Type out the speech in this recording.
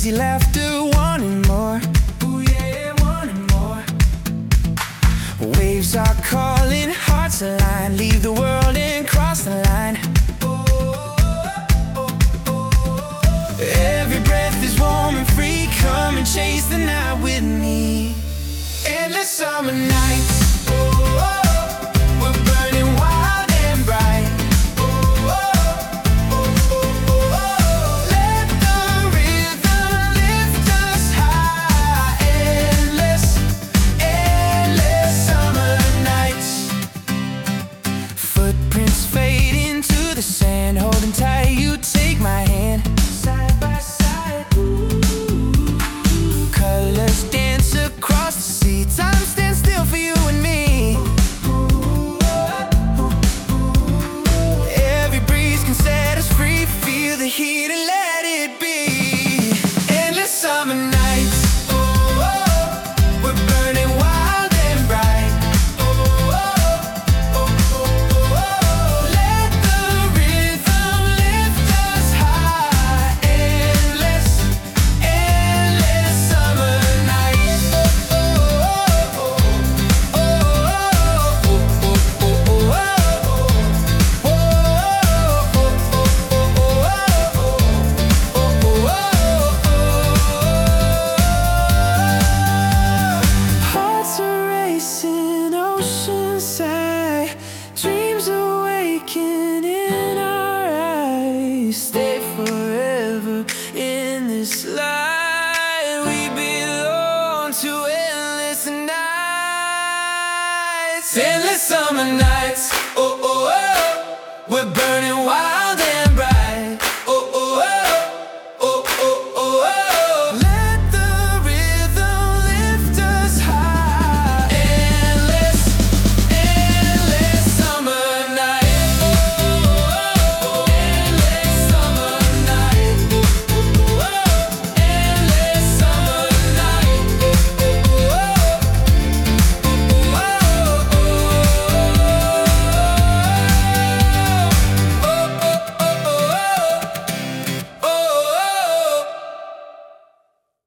crazy laughter, wanting more. Ooh yeah, wanting more. Waves are calling, hearts align. Leave the world and cross the line. Every breath is warm and free. Come and chase the night with me. Endless summer nights. We're burning wild and bright. Let the rhythm lift us high. Endless, endless summer nights. Footprints fade into the sand. Holding tight, you take my hand. Side by side. Colors dance across the sea. Time stands still for you and me. Every breeze can set us free. Feel the heat and let it be. Endless summer nights. We're burning wild and bright. Let the rhythm lift us high. Endless, endless summer nights. Hearts are racing, oceans sigh. Dreams awaken in our eyes. Stay forever in this light. We belong to endless nights. Endless summer nights. Oh, oh, oh. We're burning